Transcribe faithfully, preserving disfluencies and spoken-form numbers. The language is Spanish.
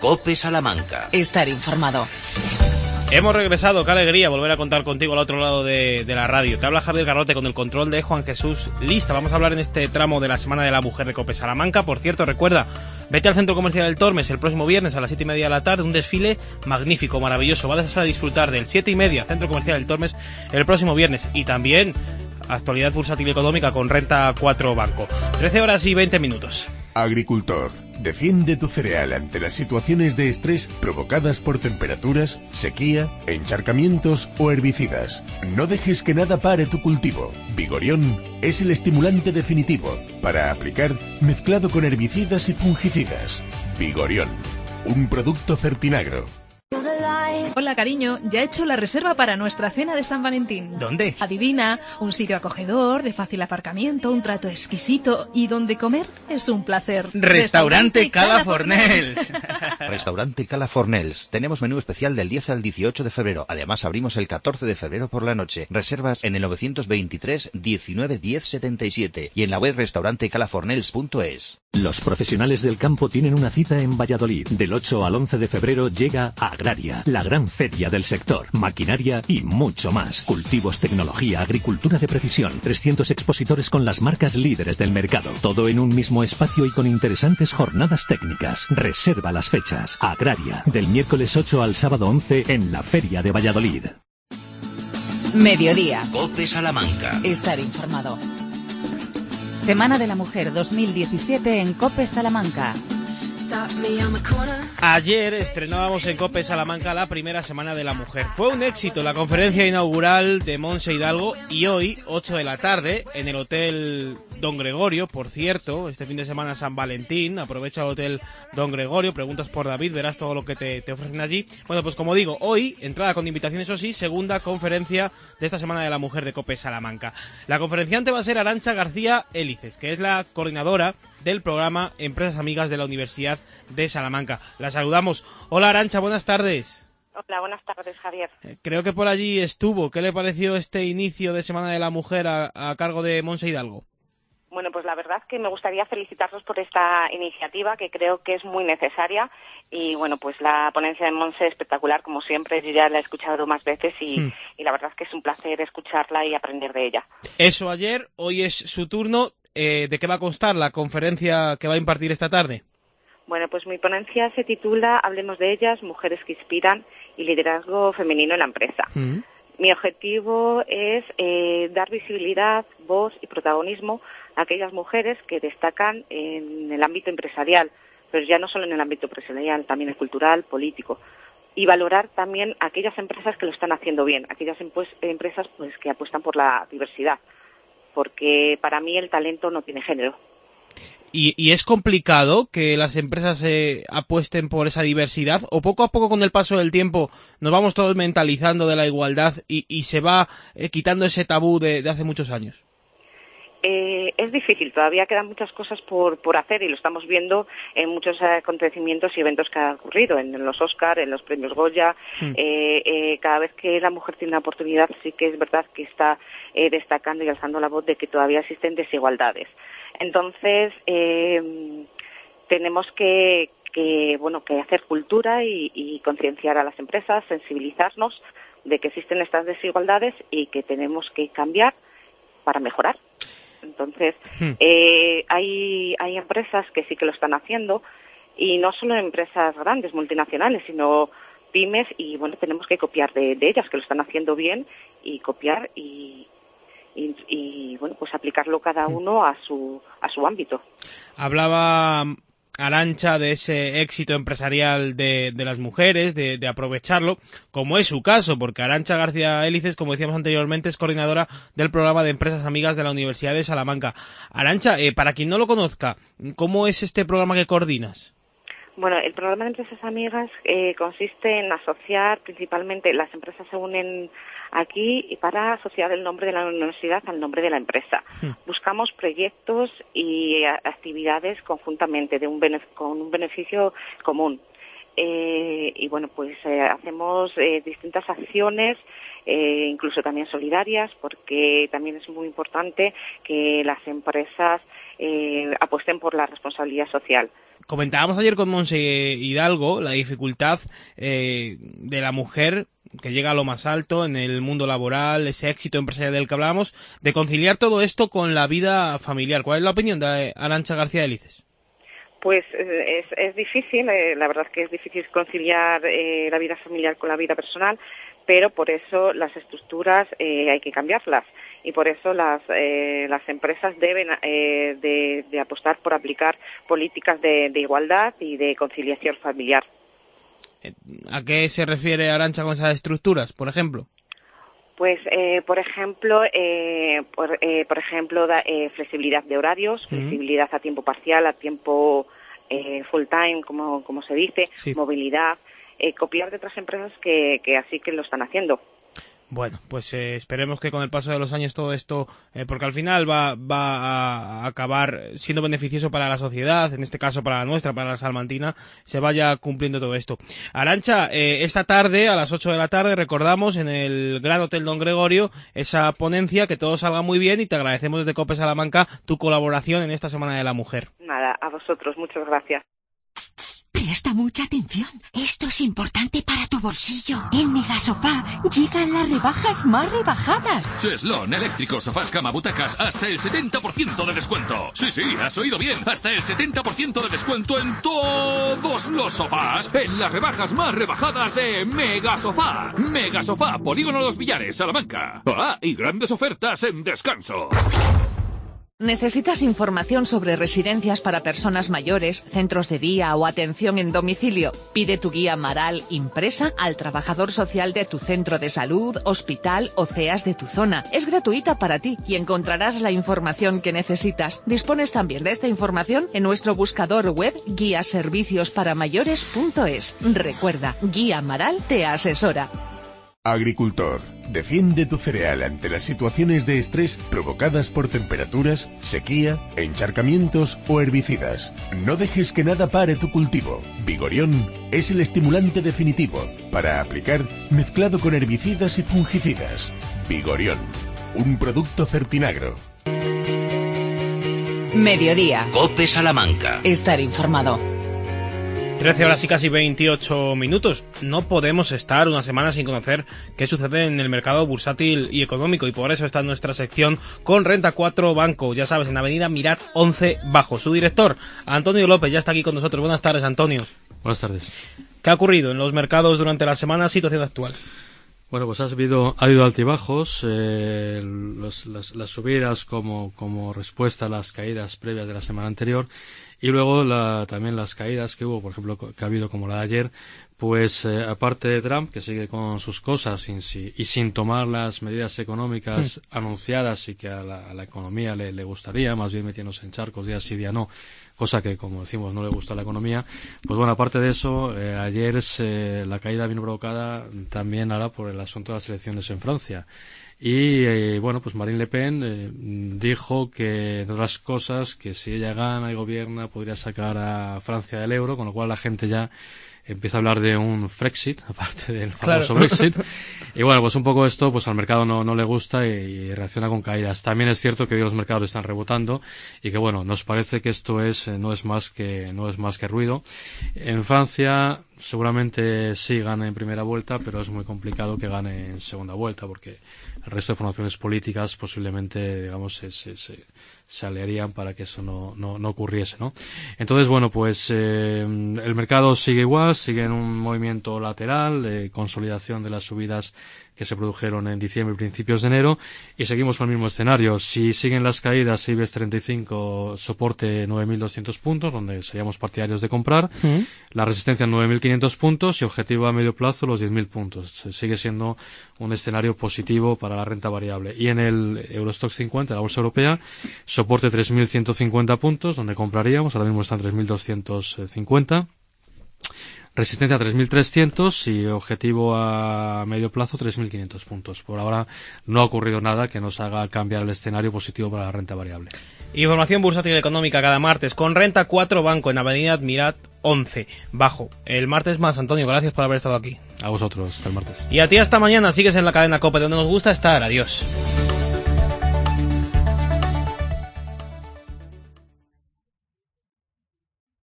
COPE Salamanca. Estar informado. Hemos regresado, qué alegría volver a contar contigo al otro lado de, de la radio. Te habla Javier Garrote con el control de Juan Jesús Lista. Vamos a hablar en este tramo de la Semana de la Mujer de COPE Salamanca. Por cierto, recuerda, vete al Centro Comercial del Tormes el próximo viernes a las siete y media de la tarde. Un desfile magnífico, maravilloso. Vas a disfrutar del siete y media Centro Comercial del Tormes el próximo viernes. Y también actualidad bursátil y económica con Renta cuatro Banco. trece horas y veinte minutos. Agricultor, defiende tu cereal ante las situaciones de estrés provocadas por temperaturas, sequía, encharcamientos o herbicidas. No dejes que nada pare tu cultivo. Vigorión es el estimulante definitivo para aplicar mezclado con herbicidas y fungicidas. Vigorión, un producto Certinagro. Hola, cariño, ya he hecho la reserva para nuestra cena de San Valentín. ¿Dónde? Adivina, un sitio acogedor, de fácil aparcamiento, un trato exquisito y donde comer es un placer. Restaurante Cala Fornells. Restaurante Cala Fornells. Tenemos menú especial del diez al dieciocho de febrero. Además, abrimos el catorce de febrero por la noche. Reservas en el nueve dos tres, diecinueve, diez, setenta y siete y en la web restaurante cala fornells punto es. Los profesionales del campo tienen una cita en Valladolid. Del ocho al once de febrero llega Agraria, la gran feria del sector, maquinaria y mucho más. Cultivos, tecnología, agricultura de precisión, trescientos expositores con las marcas líderes del mercado. Todo en un mismo espacio y con interesantes jornadas técnicas. Reserva las fechas. Agraria, del miércoles ocho al sábado once en la feria de Valladolid. Mediodía. COPE Salamanca. Estar informado. Semana de la Mujer dos mil diecisiete en COPE Salamanca. Ayer estrenábamos en COPE Salamanca la primera Semana de la Mujer. Fue un éxito la conferencia inaugural de Montse Hidalgo y hoy, ocho de la tarde, en el Hotel Don Gregorio, por cierto, este fin de semana San Valentín, aprovecha el Hotel Don Gregorio, preguntas por David, verás todo lo que te, te ofrecen allí. Bueno, pues como digo, hoy, entrada con invitación, eso sí, segunda conferencia de esta Semana de la Mujer de COPE Salamanca. La conferenciante va a ser Arantxa García Hélices, que es la coordinadora del programa Empresas Amigas de la Universidad de Salamanca. La saludamos. Hola Arantxa, buenas tardes. Hola, buenas tardes, Javier. Eh, creo que por allí estuvo. ¿Qué le pareció este inicio de Semana de la Mujer a, a cargo de Montse Hidalgo? Bueno, pues la verdad es que me gustaría felicitarlos por esta iniciativa, que creo que es muy necesaria. Y bueno, pues la ponencia de Montse es espectacular, como siempre. Yo ya la he escuchado más veces y, hmm. y la verdad es que es un placer escucharla y aprender de ella. Eso ayer, hoy es su turno. Eh, ¿De qué va a constar la conferencia que va a impartir esta tarde? Bueno, pues mi ponencia se titula Hablemos de ellas, mujeres que inspiran y liderazgo femenino en la empresa. Mm. Mi objetivo es eh, dar visibilidad, voz y protagonismo a aquellas mujeres que destacan en el ámbito empresarial, pero ya no solo en el ámbito empresarial, también el cultural, político, y valorar también a aquellas empresas que lo están haciendo bien, aquellas empu- empresas pues que apuestan por la diversidad, porque para mí el talento no tiene género. ¿Y, y es complicado que las empresas eh, apuesten por esa diversidad? ¿O poco a poco con el paso del tiempo nos vamos todos mentalizando de la igualdad y, y se va eh, quitando ese tabú de, de hace muchos años? Eh, es difícil, todavía quedan muchas cosas por, por hacer y lo estamos viendo en muchos acontecimientos y eventos que han ocurrido, en, en los Oscar, en los premios Goya. Mm. Eh, eh, cada vez que la mujer tiene una oportunidad sí que es verdad que está eh, destacando y alzando la voz de que todavía existen desigualdades. Entonces, eh, tenemos que, que, bueno, que hacer cultura y, y concienciar a las empresas, sensibilizarnos de que existen estas desigualdades y que tenemos que cambiar para mejorar. Entonces, hmm. eh, hay, hay empresas que sí que lo están haciendo y no solo empresas grandes, multinacionales, sino pymes y, bueno, tenemos que copiar de, de ellas que lo están haciendo bien y copiar y... Y, y bueno, pues aplicarlo cada uno a su a su ámbito. Hablaba Arantxa de ese éxito empresarial de, de las mujeres, de, de aprovecharlo, como es su caso, porque Arantxa García Hélices, como decíamos anteriormente, es coordinadora del programa de Empresas Amigas de la Universidad de Salamanca. Arantxa, eh, para quien no lo conozca, ¿cómo es este programa que coordinas? Bueno, el programa de Empresas Amigas eh, consiste en asociar, principalmente las empresas se unen aquí para asociar el nombre de la universidad al nombre de la empresa. Sí. Buscamos proyectos y actividades conjuntamente de un benef- con un beneficio común. Eh, y bueno, pues eh, hacemos eh, distintas acciones, eh, incluso también solidarias, porque también es muy importante que las empresas eh, apuesten por la responsabilidad social. comentábamos ayer con Monse Hidalgo la dificultad eh, de la mujer que llega a lo más alto en el mundo laboral, ese éxito empresarial del que hablábamos, de conciliar todo esto con la vida familiar. ¿Cuál es la opinión de Arantxa García de Lices? Pues es, es difícil, eh, la verdad es que es difícil conciliar eh, la vida familiar con la vida personal, pero por eso las estructuras eh, hay que cambiarlas y por eso las eh, las empresas deben eh, de, de apostar por aplicar políticas de, de igualdad y de conciliación familiar. ¿A qué se refiere Arantxa con esas estructuras, por ejemplo? Pues, eh, por ejemplo, eh, por, eh, por ejemplo, da, eh, flexibilidad de horarios, uh-huh. flexibilidad a tiempo parcial, a tiempo eh, full time, como, como se dice, sí. movilidad, eh, copiar de otras empresas que, que así que lo están haciendo. Bueno, pues eh, esperemos que con el paso de los años todo esto, eh, porque al final va, va a acabar siendo beneficioso para la sociedad, en este caso para la nuestra, para la salmantina, se vaya cumpliendo todo esto. Arantxa, eh, esta tarde, a las ocho de la tarde, recordamos en el Gran Hotel Don Gregorio, esa ponencia, que todo salga muy bien y te agradecemos desde COPE Salamanca tu colaboración en esta Semana de la Mujer. Nada, a vosotros, muchas gracias. Presta mucha atención. Esto es importante para tu bolsillo. En Megasofá llegan las rebajas más rebajadas. Cheslón, eléctricos, sofás, cama, butacas, hasta el setenta por ciento de descuento. Sí, sí, has oído bien. Hasta el setenta por ciento de descuento en todos los sofás. En las rebajas más rebajadas de Megasofá. Megasofá, Polígono Los Villares, Salamanca. Ah, y grandes ofertas en descanso. ¿Necesitas información sobre residencias para personas mayores, centros de día o atención en domicilio? Pide tu guía Maral impresa al trabajador social de tu centro de salud, hospital o C E A S de tu zona. Es gratuita para ti y encontrarás la información que necesitas. Dispones también de esta información en nuestro buscador web guía servicios para mayores punto es. Recuerda, Guía Maral te asesora. Agricultor, defiende tu cereal ante las situaciones de estrés provocadas por temperaturas, sequía, encharcamientos o herbicidas. No dejes que nada pare tu cultivo. Vigorión es el estimulante definitivo para aplicar mezclado con herbicidas y fungicidas. Vigorión, un producto Certinagro. Mediodía. COPE Salamanca. Estar informado. trece horas y casi veintiocho minutos. No podemos estar una semana sin conocer qué sucede en el mercado bursátil y económico, y por eso está en nuestra sección con Renta cuatro Banco, ya sabes, en Avenida Mirat once Bajo. Su director, Antonio López, ya está aquí con nosotros. Buenas tardes, Antonio. Buenas tardes. ¿Qué ha ocurrido en los mercados durante la semana, situación actual? Bueno, pues ha habido, ha habido altibajos, eh, los, las, las subidas como, como respuesta a las caídas previas de la semana anterior, y luego la, también las caídas que hubo, por ejemplo, que ha habido como la de ayer, pues eh, aparte de Trump, que sigue con sus cosas sin, si, y sin tomar las medidas económicas mm. anunciadas y que a la, a la economía le, le gustaría, más bien metiéndose en charcos día sí, día no, cosa que, como decimos, no le gusta a la economía. Pues bueno, aparte de eso, eh, ayer se, la caída vino provocada también ahora por el asunto de las elecciones en Francia. Y, eh, bueno, pues Marine Le Pen eh, dijo que, entre otras cosas, que si ella gana y gobierna podría sacar a Francia del euro, con lo cual la gente ya empieza a hablar de un Frexit, aparte del famoso claro. Brexit. Y bueno, pues un poco esto pues al mercado no, no le gusta y, y reacciona con caídas. También es cierto que hoy los mercados están rebotando y que bueno, nos parece que esto es no es más que no es más que ruido. En Francia seguramente sí gane en primera vuelta, pero es muy complicado que gane en segunda vuelta porque el resto de formaciones políticas posiblemente, digamos, se, se, se, se aliarían para que eso no, no, no ocurriese, ¿no? Entonces, bueno, pues eh, el mercado sigue igual, sigue en un movimiento lateral de consolidación de las subidas que se produjeron en diciembre y principios de enero, y seguimos con el mismo escenario. Si siguen las caídas, IBEX treinta y cinco soporte nueve mil doscientos puntos, donde seríamos partidarios de comprar, ¿Mm? La resistencia nueve mil quinientos puntos y objetivo a medio plazo los diez mil puntos. Sigue siendo un escenario positivo para la renta variable. Y en el Eurostoxx cincuenta, la bolsa europea, soporte tres mil ciento cincuenta puntos, donde compraríamos, ahora mismo están tres mil doscientos cincuenta. Resistencia tres mil trescientos y objetivo a medio plazo tres mil quinientos puntos. Por ahora no ha ocurrido nada que nos haga cambiar el escenario positivo para la renta variable. Información bursátil económica cada martes con Renta cuatro Banco en Avenida Mirat once Bajo. El martes más, Antonio, gracias por haber estado aquí. A vosotros, hasta el martes. Y a ti hasta mañana, sigues en la cadena COPE, donde nos gusta estar. Adiós.